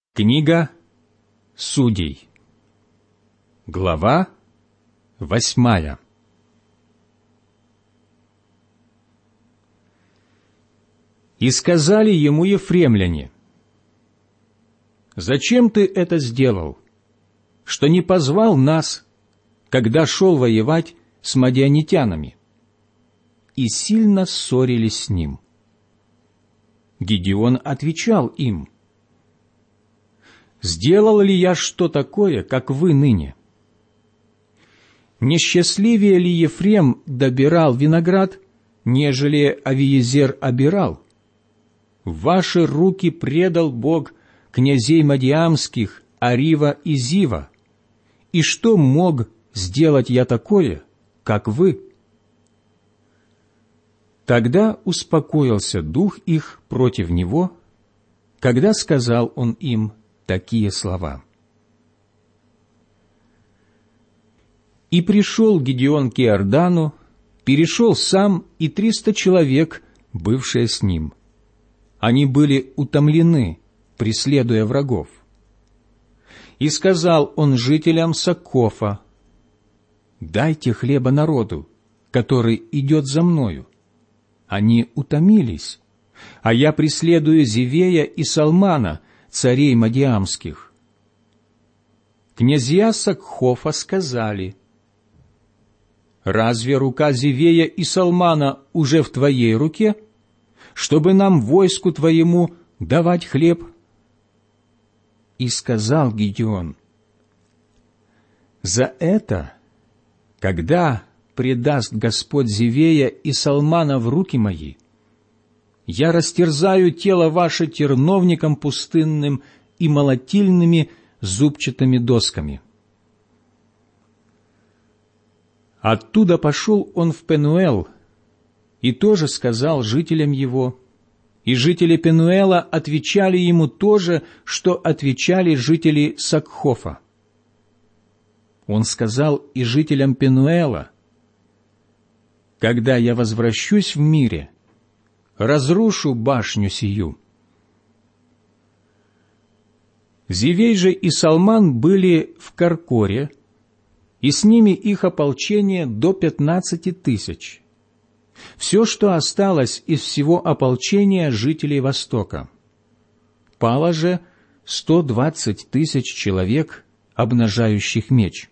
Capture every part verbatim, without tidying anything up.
Книга Судей, глава восьмая. И сказали ему ефремляне: «Зачем ты это сделал, что не позвал нас, когда шел воевать с мадианитянами?» И сильно ссорились с ним. Гидеон отвечал им: «Сделал ли я что такое, как вы ныне? Не счастливее ли Ефрем добирал виноград, нежели Авиезер обирал? В ваши руки предал Бог князей Мадиамских, Арива и Зива. И что мог сделать я такое, как вы?» Тогда успокоился дух их против него, когда сказал он им такие слова. И пришел Гидеон к Иордану, перешел сам и триста человек, бывшие с ним. Они были утомлены, преследуя врагов. И сказал он жителям Соккофа: «Дайте хлеба народу, который идет за мною. Они утомились, а я преследую Зевея и Салмана, царей Мадиамских». Князья Соккофа сказали: «Разве рука Зевея и Салмана уже в твоей руке, чтобы нам, войску твоему, давать хлеб?» И сказал Гидеон: «За это, когда предаст Господь Зевея и Салмана в руки мои, я растерзаю тело ваше терновником пустынным и молотильными зубчатыми досками». Оттуда пошел он в Пенуэл и тоже сказал жителям его, и жители Пенуэла отвечали ему то же, что отвечали жители Соккофа. Он сказал и жителям Пенуэла: «Когда я возвращусь в мире, разрушу башню сию». Зевей же и Салман были в Каркоре, и с ними их ополчение до пятнадцати тысяч. Все, что осталось из всего ополчения жителей Востока. Пало же сто двадцать тысяч человек, обнажающих меч.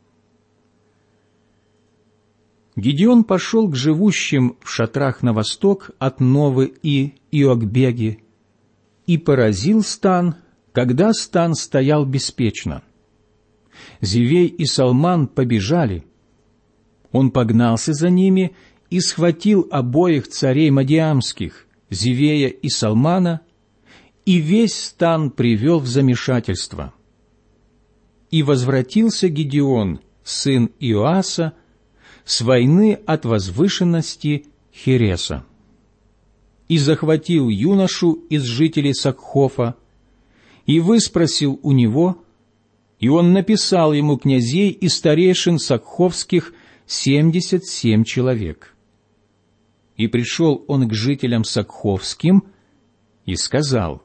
Гидеон пошел к живущим в шатрах на восток от Новы и Иокбеги и поразил стан, когда стан стоял беспечно. Зевей и Салман побежали. Он погнался за ними и схватил обоих царей Мадиамских, Зевея и Салмана, и весь стан привел в замешательство. И возвратился Гидеон, сын Иоаса, с войны от возвышенности Хереса, и захватил юношу из жителей Соккофа, и выспросил у него, и он написал ему князей и старейшин сокховских семьдесят семь человек. И пришел он к жителям сокховским и сказал: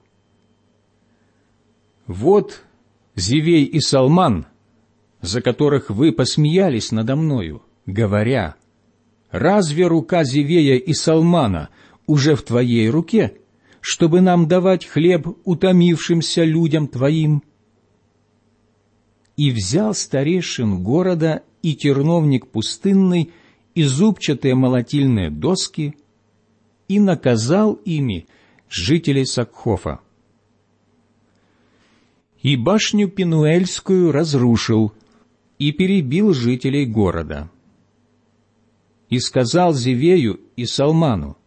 «Вот Зевей и Салман, за которых вы посмеялись надо мною, говоря: разве рука Зевея и Салмана уже в твоей руке, чтобы нам давать хлеб утомившимся людям твоим?» И взял старейшин города и терновник пустынный, и зубчатые молотильные доски, и наказал ими жителей Сокхофа. И башню Пенуэльскую разрушил, и перебил жителей города. И сказал Зевею и Салману: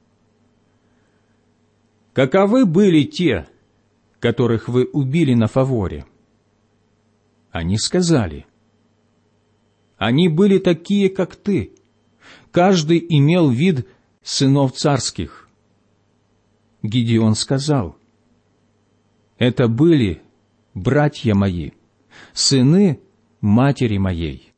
«Каковы были те, которых вы убили на фаворе?» Они сказали: «Они были такие, как ты. Каждый имел вид сынов царских». Гидеон сказал: «Это были братья мои, сыны матери моей.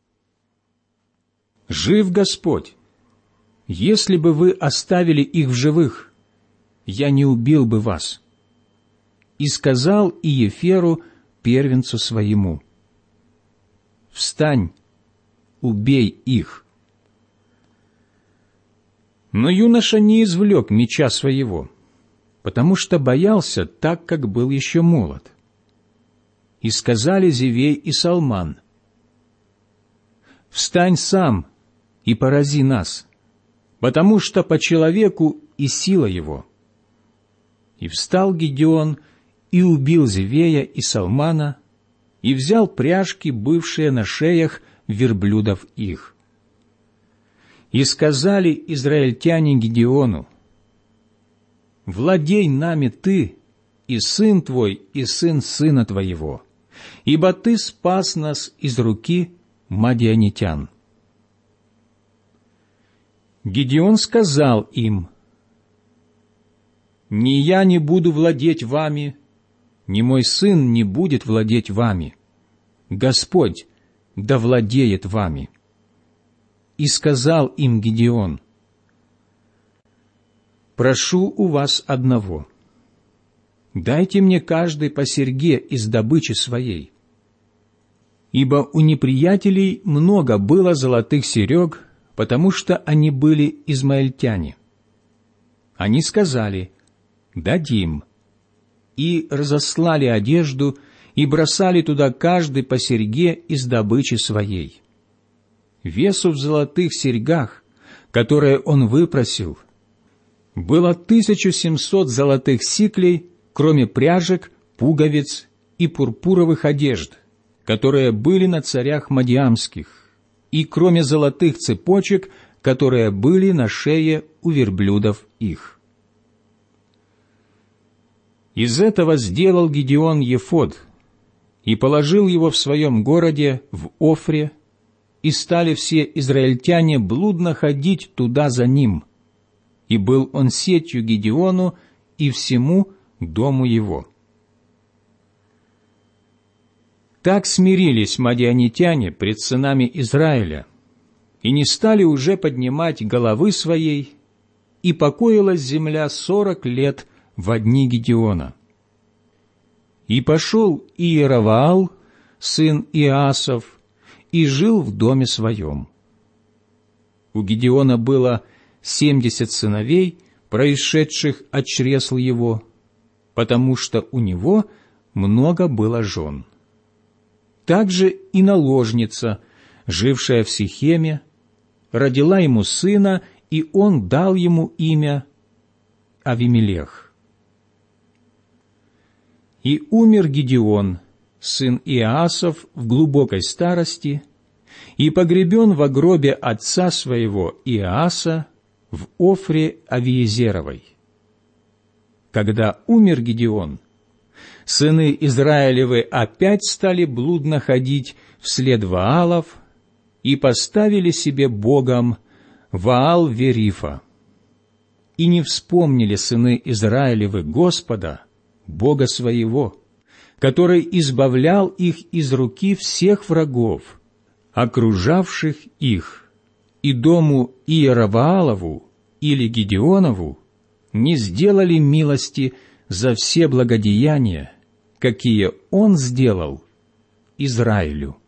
Жив Господь! Если бы вы оставили их в живых, я не убил бы вас. и сказал Иеферу, первенцу своему: «Встань, убей их». Но юноша не извлек меча своего, потому что боялся, так как был еще молод. И сказали Зевей и Салман: «Встань сам и порази нас, потому что по человеку и сила его». И встал Гидеон и убил Зевея и Салмана, и взял пряжки, бывшие на шеях верблюдов их. И сказали израильтяне Гидеону: «Владей нами ты, и сын твой, и сын сына твоего, ибо ты спас нас из руки мадианитян». Гидеон сказал им: «Ни я не буду владеть вами, ни мой сын не будет владеть вами. Господь да владеет вами». И сказал им Гидеон: «Прошу у вас одного. Дайте мне каждый по серьге из добычи своей. Ибо у неприятелей много было золотых серег, потому что они были измаильтяне». Они сказали: «Дадим». И разослали одежду, и бросали туда каждый по серьге из добычи своей. Весу в золотых серьгах, которые он выпросил, было тысячу семьсот золотых сиклей, кроме пряжек, пуговиц и пурпуровых одежд, которые были на царях мадиамских, и кроме золотых цепочек, которые были на шее у верблюдов их. Из этого сделал Гидеон ефод и положил его в своем городе в Офре, и стали все израильтяне блудно ходить туда за ним, и был он сетью Гидеону и всему дому его. Так смирились мадианитяне пред сынами Израиля, и не стали уже поднимать головы своей, и покоилась земля сорок лет во дни Гидеона. И пошел Иераваал, сын Иасов, и жил в доме своем. У Гидеона было семьдесят сыновей, происшедших от чресл его, потому что у него много было жен. Также и наложница, жившая в Сихеме, родила ему сына, и он дал ему имя Авимелех. И умер Гидеон, сын Иасов, в глубокой старости, и погребен во гробе отца своего Иаса в Офре Авиезеровой. Когда умер Гидеон, сыны Израилевы опять стали блудно ходить вслед Ваалов и поставили себе богом Ваал-Верифа. И не вспомнили сыны Израилевы Господа, Бога своего, который избавлял их из руки всех врагов, окружавших их, и дому Иераваалову или Гидеонову не сделали милости за все благодеяния, какие он сделал Израилю.